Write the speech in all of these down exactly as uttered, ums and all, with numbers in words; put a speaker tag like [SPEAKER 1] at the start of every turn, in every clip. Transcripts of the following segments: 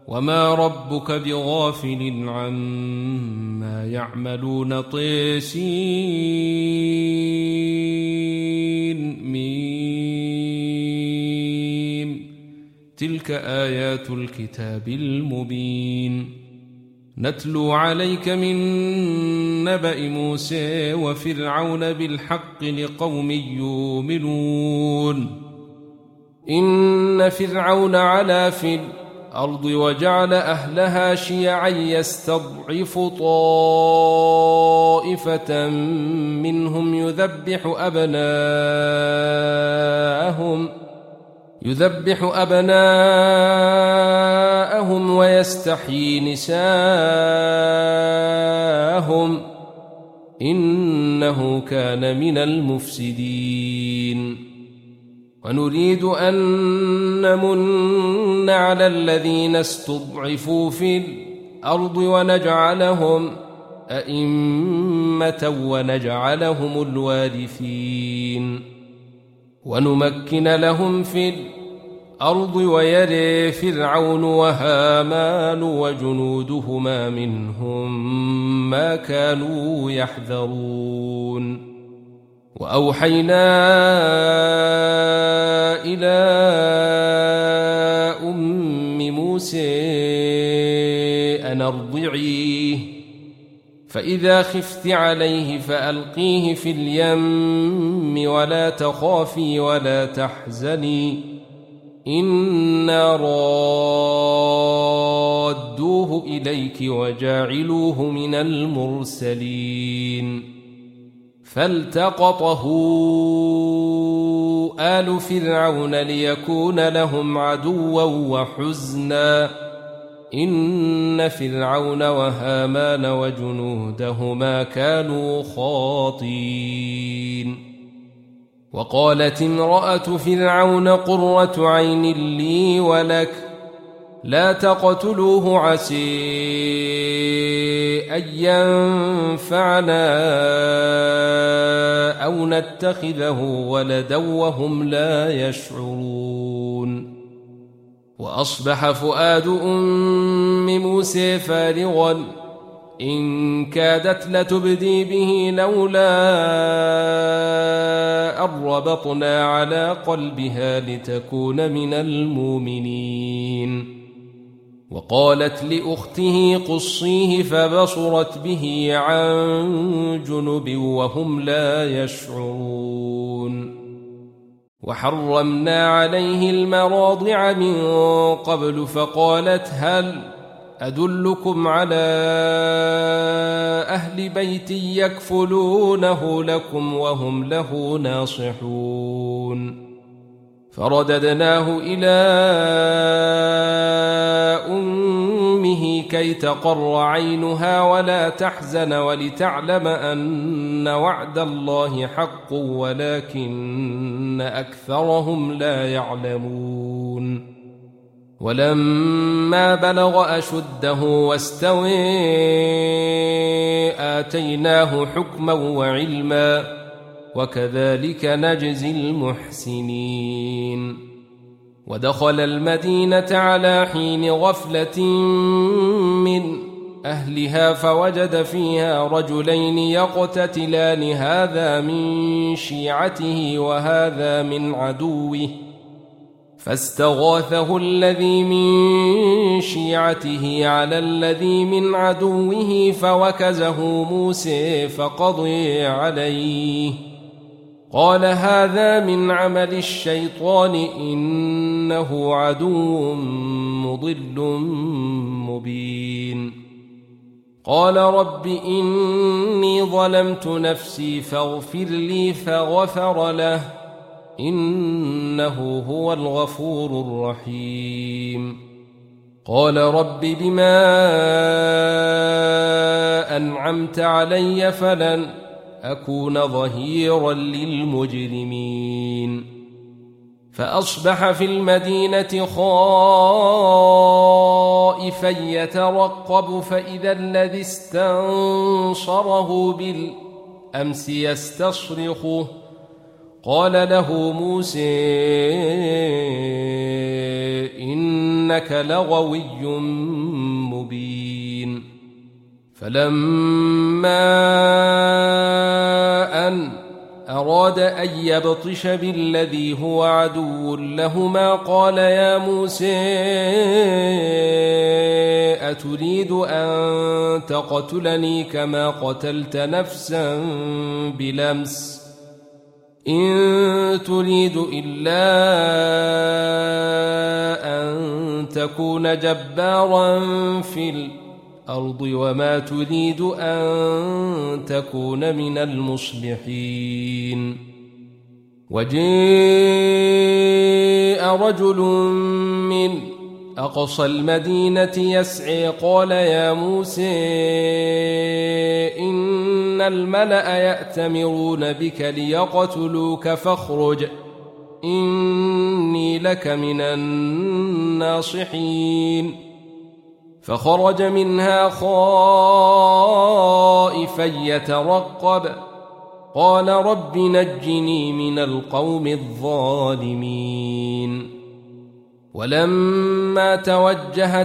[SPEAKER 1] وما ربك بغافل عما يعملون طيسين ميم تلك آيات الكتاب المبين نتلو عليك من نبأ موسى وفرعون بالحق لقوم يؤمنون إن فرعون علا في الأرض وجعل أهلها شيعا يستضعف طائفة منهم يذبح أبناءهم يذبح أبناءهم ويستحيي نساءهم إنه كان من المفسدين ونريد أن نمن على الذين استضعفوا في الأرض ونجعلهم أئمة ونجعلهم الوارثين ونمكن لهم في الأرض ويري فرعون وهامان وجنودهما منهم ما كانوا يحذرون وأوحينا إلى أم موسى أن أرضعيه فإذا خفت عليه فألقيه في اليم ولا تخافي ولا تحزني إنا رادوه إليك وجاعلوه من المرسلين فالتقطه آل فرعون ليكون لهم عدوا وحزنا إن فرعون وهامان وجنودهما كانوا خاطئين وقالت امرأة فرعون قرة عين لي ولك لا تقتلوه عسى أن ينفعنا أو نتخذه ولدا وهم لا يشعرون وأصبح فؤاد أم موسى فارغا إن كادت لتبدي به لولا أن ربطنا على قلبها لتكون من المؤمنين وقالت لأخته قصيه فبصرت به عن جنب وهم لا يشعرون وحرمنا عليه المراضع من قبل فقالت هل أدلكم على أهل بيت يكفلونه لكم وهم له ناصحون فرددناه إلى أمه كي تقر عينها ولا تحزن ولتعلم أن وعد الله حق ولكن أكثرهم لا يعلمون ولما بلغ أشده واستوى آتيناه حكما وعلما وكذلك نجزي المحسنين ودخل المدينة على حين غفلة من أهلها فوجد فيها رجلين يقتتلان هذا من شيعته وهذا من عدوه فاستغاثه الذي من شيعته على الذي من عدوه فوكزه موسى فقضي عليه قال هذا من عمل الشيطان إنه عدو مضل مبين قال رب إني ظلمت نفسي فاغفر لي فغفر له إنه هو الغفور الرحيم قال رب بما أنعمت علي فلن أكون ظهيرا للمجرمين فأصبح في المدينة خائفا يترقب فإذا الذي استنصره بالأمس يستصرخه قال له موسى إن إنك لغوي مبين فلما أن أراد أن يبطش بالذي هو عدو لهما قال يا موسى أتريد أن تقتلني كما قتلت نفسا بلمس إن تريد إلا أن تكون جبارا في الأرض وما تريد أن تكون من المصلحين وجاء رجل من أقصى المدينة يسعي قال يا موسى إن الملأ يأتمرون بك ليقتلوك فاخرج إني لك من الناصحين فخرج منها خائفا يترقب قال رب نجني من القوم الظالمين ولما توجه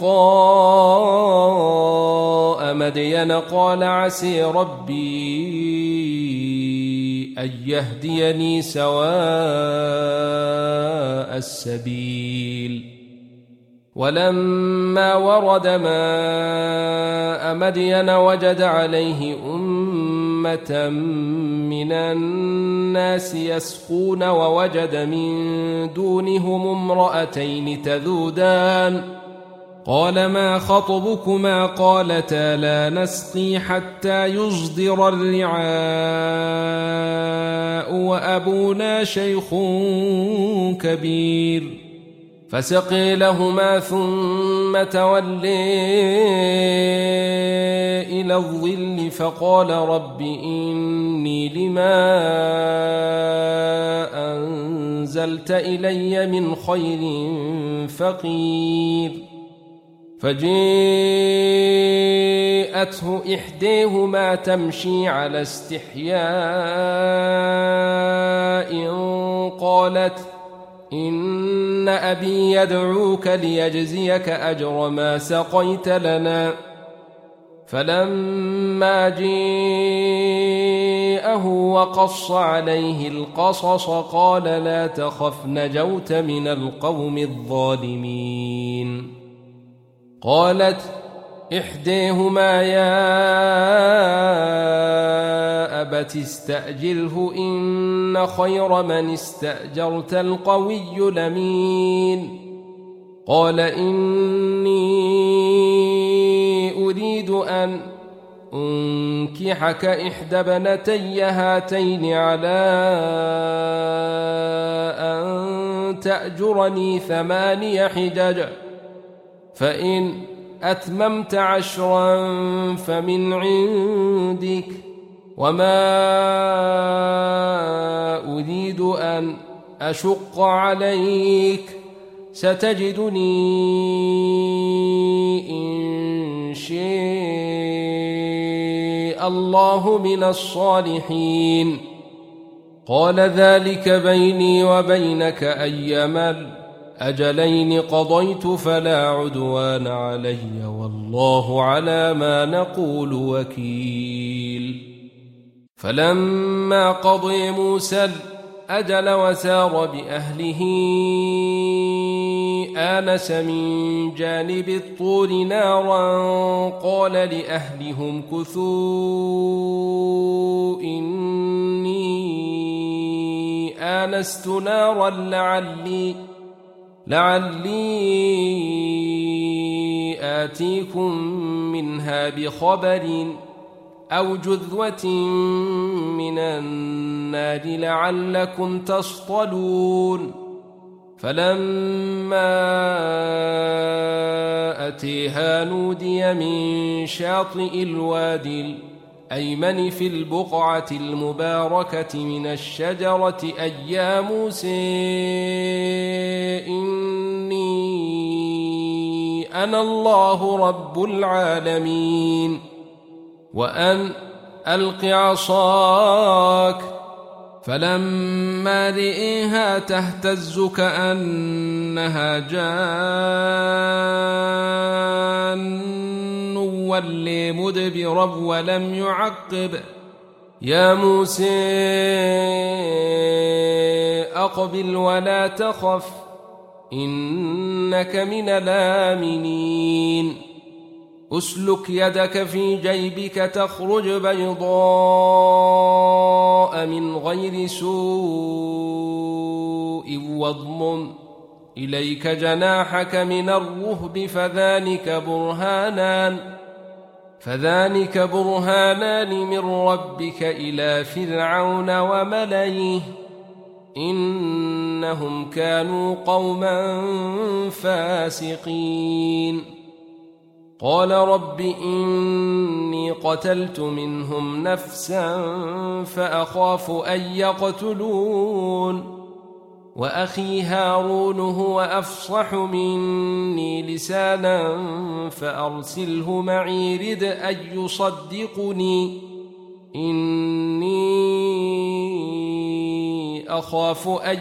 [SPEAKER 1] تلقاء مدين قال عسى ربي أن يهديني سواء السبيل ولما ورد ماء مدين وجد عليه أمة من الناس يسقون ووجد من دونهم امرأتين تذودان قال ما خطبكما قالتا لا نسقي حتى يصدر الرعاء وأبونا شيخ كبير فسقي لهما ثم تولي إلى الظل فقال رب إني لما أنزلت إلي من خير فقير فجاءته إحداهما تمشي على استحياء قالت إن أبي يدعوك ليجزيك أجر ما سقيت لنا فلما جاءه وقص عليه القصص قال لا تخف نجوت من القوم الظالمين قالت إحداهما يا أبت استأجره إن خير من استأجرت القوي الأمين قال إني أريد أن أنكحك إحدى بنتي هاتين على أن تأجرني ثماني حجج فإن أتممت عشرا فمن عندك وما أريد أن أشق عليك ستجدني إن شاء الله من الصالحين قال ذلك بيني وبينك أيما الأجلين قضيت فلا عدوان علي والله على ما نقول وكيل فلما قضي موسى الأجل وسار بأهله آنس من جانب الطور نارا قال لأهلهم كثوا إني آنست نارا لعلي لعلي آتيكم منها بخبر أو جذوة من النار لعلكم تصطلون فلما أتيها نودي من شاطئ الوادي الأيمن في البقعة المباركة من الشجرة أي يا موسى إني أنا الله رب العالمين وأن ألق عصاك فلما رئيها تهتز كأن إنها جان ولي مدبرا ولم يعقب يا موسى أقبل ولا تخف إنك من الآمنين أسلك يدك في جيبك تخرج بيضاء من غير سوء واضمم إليك جناحك من الرهب فذلك برهانان فذلك برهانان من ربك إلى فرعون وملئه إنهم كانوا قوما فاسقين قال رب إني قتلت منهم نفسا فأخاف أن يقتلون وأخي هارون هو أفصح مني لسانا فأرسله معي رد أن يصدقني إني أخاف أن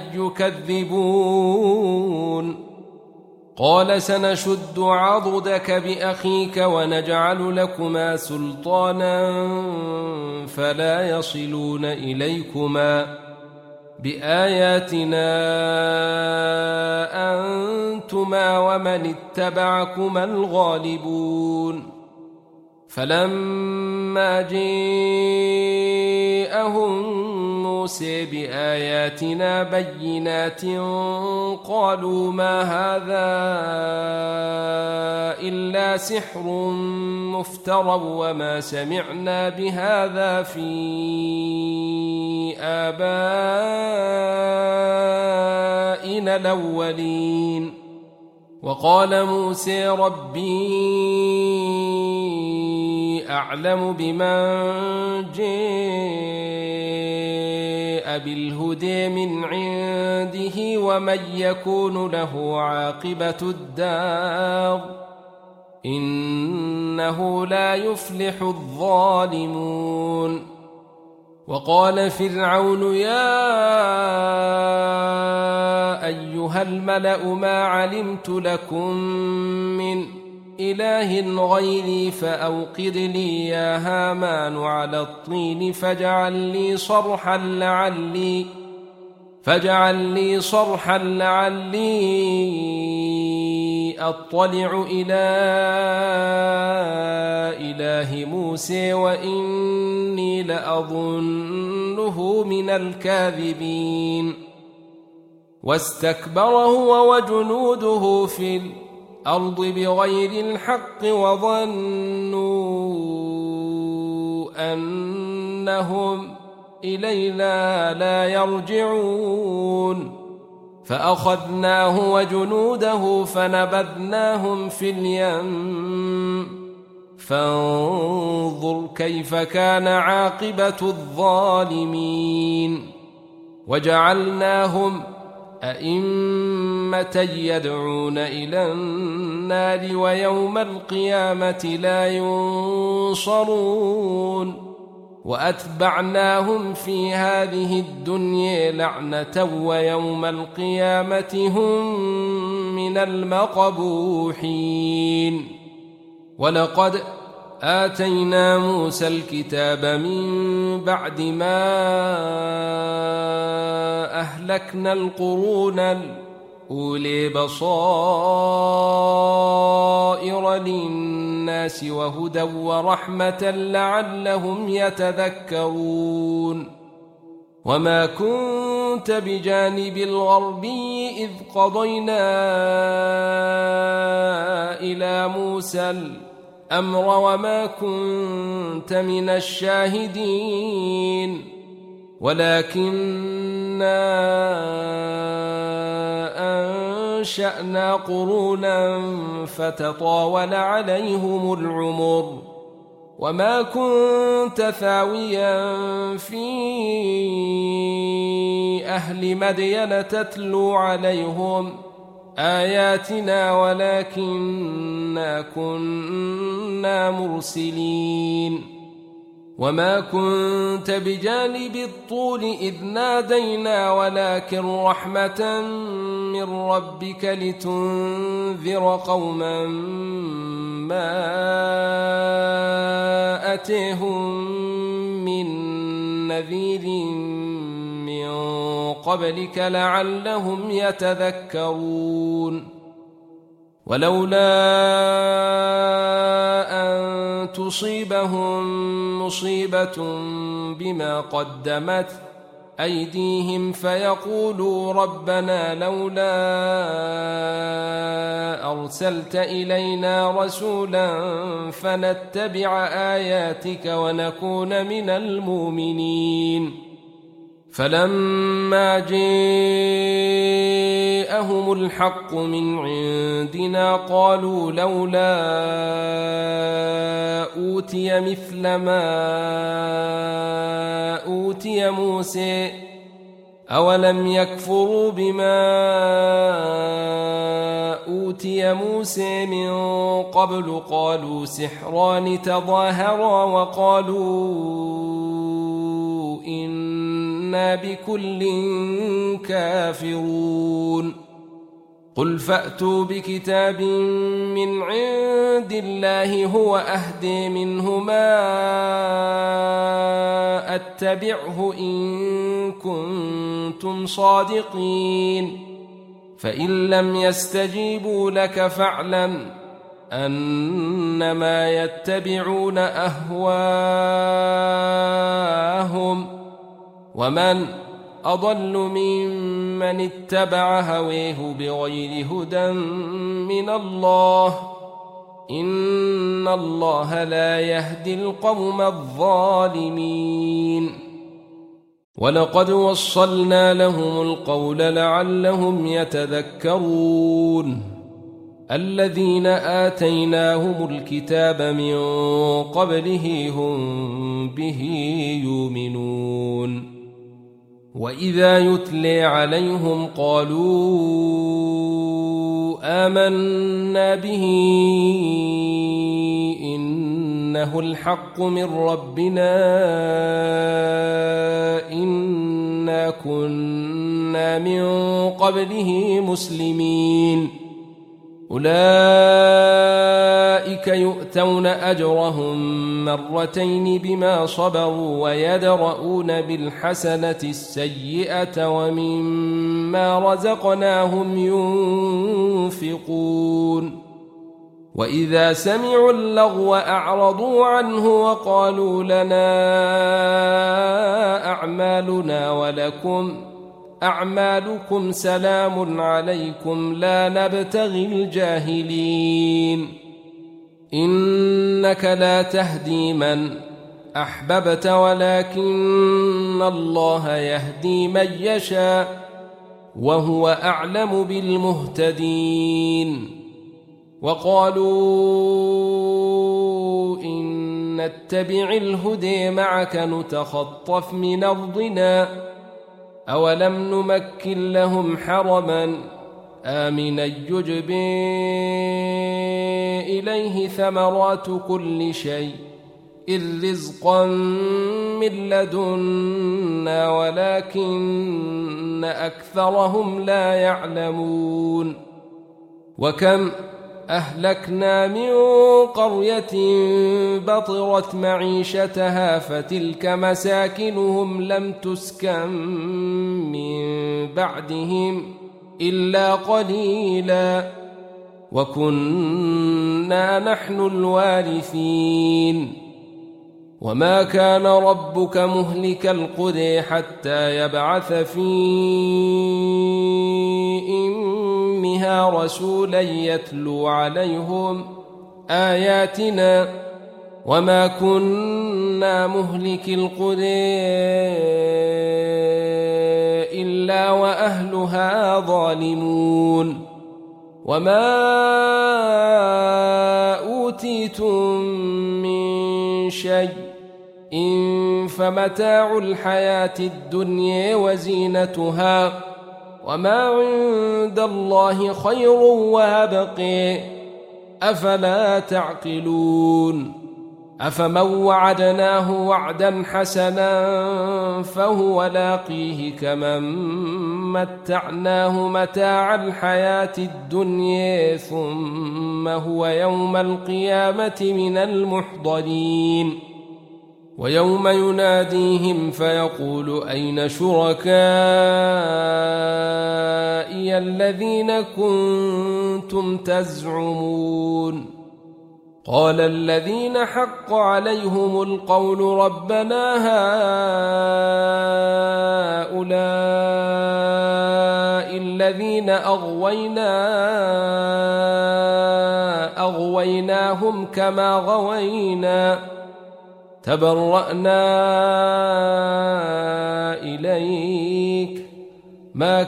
[SPEAKER 1] يكذبون قال سنشد عضدك بأخيك ونجعل لكما سلطانا فلا يصلون إليكما بآياتنا أنتما ومن اتبعكما الغالبون فلما جاءهم موسى بآياتنا بينات قالوا ما هذا إلا سحر مفترى وما سمعنا بهذا في آبائنا الأولين وقال موسى ربي أعلم بمن جاء بالهدى من عنده ومن يكون له عاقبة الدار إنه لا يفلح الظالمون وقال فرعون يا أيها الملأ ما علمت لكم من إله غيري فأوقد لي يا هامان على الطين فاجعل لي صرحا لعلي فاجعل لي صرحا لعلي أطلع إلى إله موسى وإني لأظنه من الكاذبين واستكبر هو وجنوده في الأرض بغير الحق وظنوا أنهم إلينا لا يرجعون فأخذناه وجنوده فنبذناهم في اليم فانظر كيف كان عاقبة الظالمين وجعلناهم أئمة يدعون إلى النار ويوم القيامة لا ينصرون وأتبعناهم في هذه الدنيا لعنة ويوم القيامة هم من المقبوحين ولقد آتينا موسى الكتاب من بعد ما أهلكنا القرون الأولي بصائر للناس وهدى ورحمة لعلهم يتذكرون وما كنت بجانب الغربي إذ قضينا إلى موسى الأمر وما كنت من الشاهدين ولكننا أنشأنا قرونا فتطاول عليهم العمر وما كنت ثاويا في أهل مدين تتلو عليهم آياتنا ولكننا كنا مرسلين وما كنت بجانب الطور إذ نادينا ولكن رحمة من ربك لتنذر قوما ما أتيهم من نذير من قبلك لعلهم يتذكرون ولولا أن تصيبهم مصيبة بما قدمت أيديهم فيقولوا ربنا لولا أرسلت إلينا رسولا فنتبع آياتك ونكون من المؤمنين فلما جاءهم الحق من عندنا قالوا لولا أوتي مثل ما أوتي موسى أولم يكفروا بما أوتي موسى من قبل قالوا سحران تظاهرا وقالوا إنا بكل كافرون قل فأتوا بكتاب من عند الله هو أهدي منهما أتبعه إن كنتم صادقين فإن لم يستجيبوا لك فاعلم أنما يتبعون أهواءهم ومن أضل ممن اتبع هويه بغير هدى من الله إن الله لا يهدي القوم الظالمين ولقد وصلنا لهم القول لعلهم يتذكرون الذين آتيناهم الكتاب من قبله هم به يؤمنون وإذا يتلي عليهم قالوا آمنا به إنه الحق من ربنا إنا كنا من قبله مسلمين أولئك يؤتون أجرهم مرتين بما صبروا ويدرؤون بالحسنة السيئة ومما رزقناهم ينفقون وإذا سمعوا اللغو أعرضوا عنه وقالوا لنا أعمالنا ولكم أعمالكم سلام عليكم لا نبتغي الجاهلين إنك لا تهدي من أحببت ولكن الله يهدي من يشاء وهو أعلم بالمهتدين وقالوا إن نتبع الهدى معك نتخطف من أرضنا أولم نمكن لهم حرما آمنا يجبى إليه ثمرات كل شيء إذ رزقا من لدنا ولكن أكثرهم لا يعلمون وكم أهلكنا من قرية بطرت معيشتها فتلك مساكنهم لم تسكن من بعدهم إلا قليلا وكنا نحن الوارثين وما كان ربك مهلك القرى حتى يبعث في أمها رسولا يتلو عليهم آياتنا وما كنا مهلك القرى إلا وأهلها ظالمون وما أوتيتم من شيء إن فمتاع الحياة الدنيا وزينتها وما عند الله خير وأبقى أفلا تعقلون أفمن وعدناه وعدا حسنا فهو لاقيه كمن متعناه متاع الحياة الدنيا ثم هو يوم القيامة من المحضرين ويوم يناديهم فيقول أين شركائي الذين كنتم تزعمون قال الذين حق عليهم القول ربنا هؤلاء الذين أغوينا أغويناهم كما غوينا تبرأنا إليك ما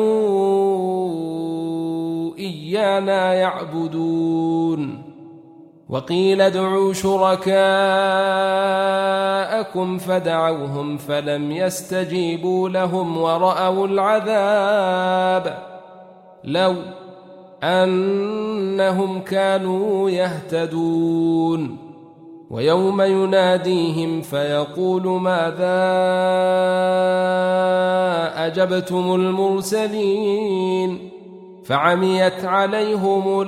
[SPEAKER 1] كانوا إيانا يعبدون وقيل ادعوا شركاءكم فدعوهم فلم يستجيبوا لهم ورأوا العذاب لو أنهم كانوا يهتدون ويوم يناديهم فيقول ماذا أجبتم المرسلين فعميت عليهم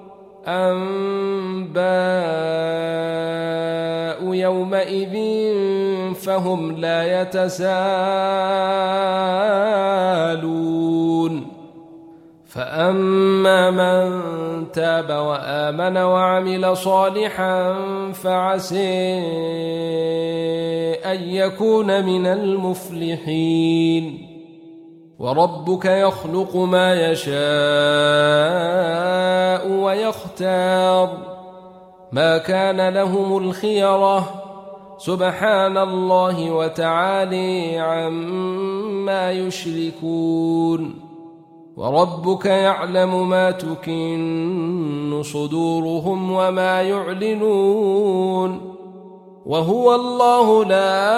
[SPEAKER 1] الأنباء يومئذ فهم لا يتساءلون فأما من تاب وآمن وعمل صالحا فعسى أن يكون من المفلحين وربك يخلق ما يشاء ويختار ما كان لهم الخيرة سبحان الله وتعالى عما يشركون وربك يعلم ما تكن صدورهم وما يعلنون وهو الله لا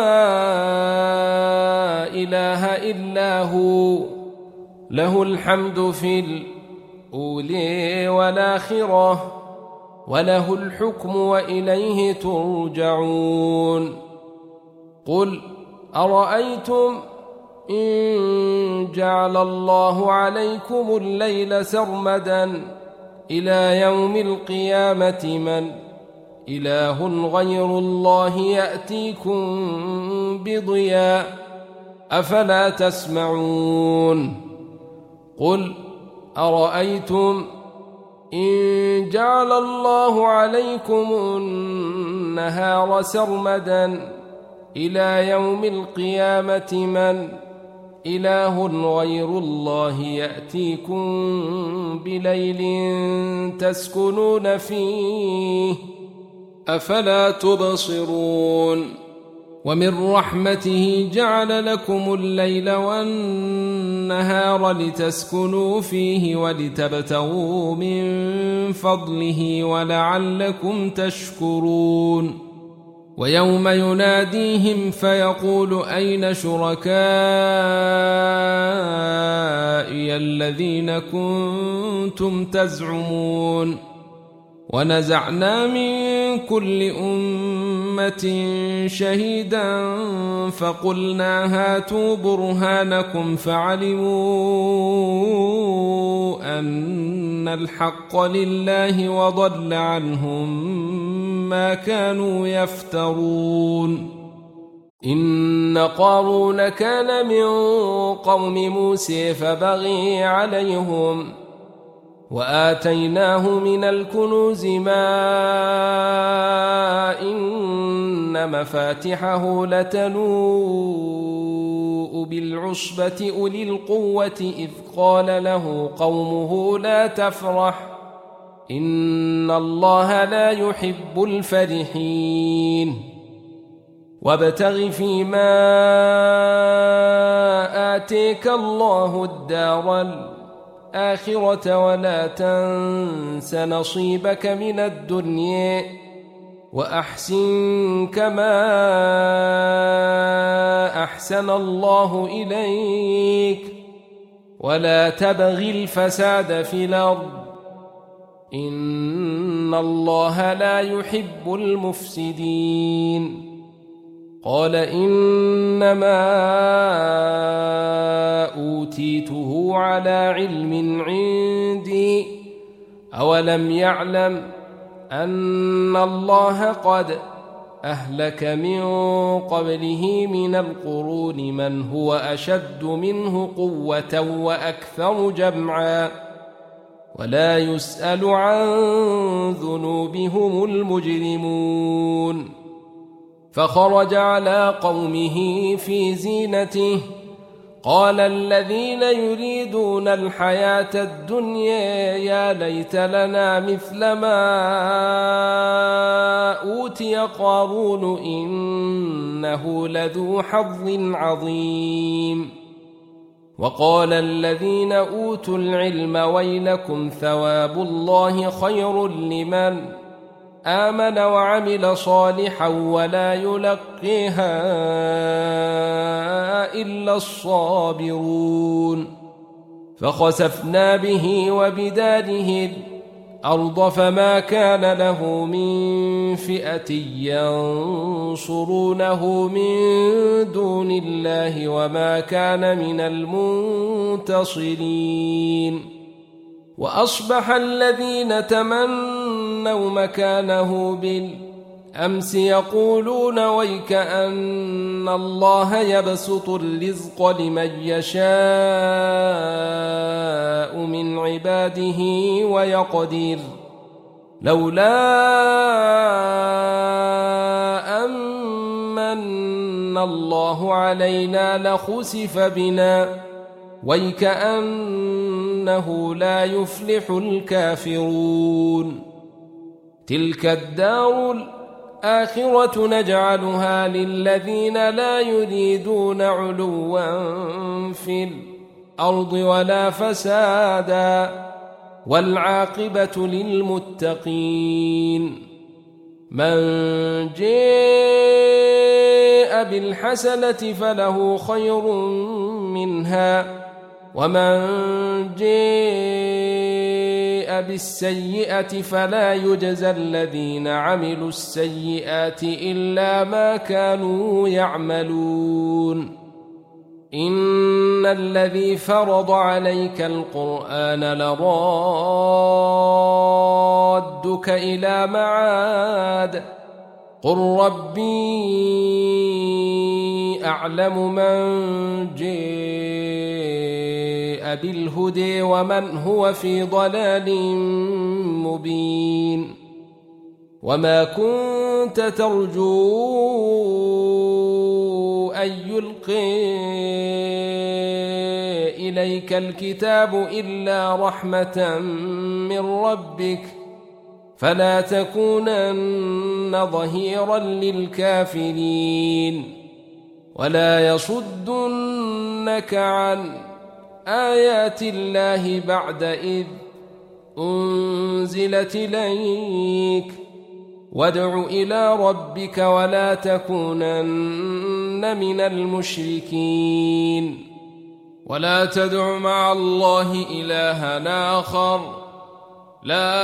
[SPEAKER 1] إله إلا هو له الحمد في الأولى والآخرة وله الحكم وإليه ترجعون قل أرأيتم إن جعل الله عليكم الليل سرمدا إلى يوم القيامة من إله غير الله يأتيكم بضياء أفلا تسمعون قل أرأيتم إن جعل الله عليكم النهار سرمدا إلى يوم القيامة من إله غير الله يأتيكم بليل تسكنون فيه أفلا تبصرون ومن رحمته جعل لكم الليل والنهار لتسكنوا فيه ولتبتغوا من فضله ولعلكم تشكرون ويوم يناديهم فيقول أين شركائي الذين كنتم تزعمون ونزعنا من كل أمة شهيدا فقلنا هاتوا برهانكم فعلموا أن الحق لله وضل عنهم ما كانوا يفترون إن قارون كان من قوم موسى فبغي عليهم وآتيناه من الكنوز ما إن مفاتحه لتنوء بالعصبة أولي القوة إذ قال له قومه لا تفرح إن الله لا يحب الفرحين وابتغ فيما آتيك الله الدار الآخرة ولا تنس نصيبك من الدنيا وأحسن كما أحسن الله إليك ولا تبغ الفساد في الأرض إن الله لا يحب المفسدين قال إنما أوتيته على علم عندي أولم يعلم أن الله قد أهلك من قبله من القرون من هو أشد منه قوة وأكثر جمعا ولا يسأل عن ذنوبهم المجرمون فخرج على قومه في زينته قال الذين يريدون الحياة الدنيا يا ليت لنا مثل ما أوتي قارون إنه لذو حظ عظيم وقال الذين أوتوا العلم ويلكم ثواب الله خير لمن آمن وعمل صالحا ولا يلقيها إلا الصابرون فخسفنا به وبداره الأرض فما كان له من فئة ينصرونه من دون الله وما كان من المنتصرين وأصبح الذين تمنوا مكانه بالأمس يقولون ويك أن الله يبسط الرزق لمن يشاء من عباده ويقدر لولا أمن الله علينا لخسف بنا ويكأنه لا يفلح الكافرون تلك الدار الآخرة نجعلها للذين لا يريدون علوا في الأرض ولا فسادا والعاقبة للمتقين من جاء بالحسنة فله خير منها ومن جاء بالسيئة فلا يجزى الذين عملوا السيئات إلا ما كانوا يعملون إن الذي فرض عليك القرآن لرادك إلى معاد قل ربي أعلم من جاء بالهدى ومن هو في ضلال مبين وما كنت ترجو أن يلقي إليك الكتاب إلا رحمة من ربك فلا تكونن ظهيرا للكافرين ولا يصدنك عن آيات الله بعد إذ أنزلت إليك وادع إلى ربك ولا تكونن من المشركين ولا تدع مع الله إلها آخر لا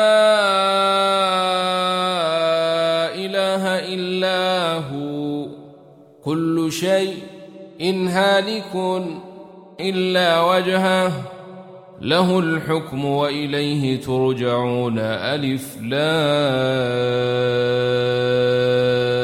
[SPEAKER 1] إله إلا هو كل شيء إن هالك إلا وجهه له الحكم وإليه ترجعون ألف لام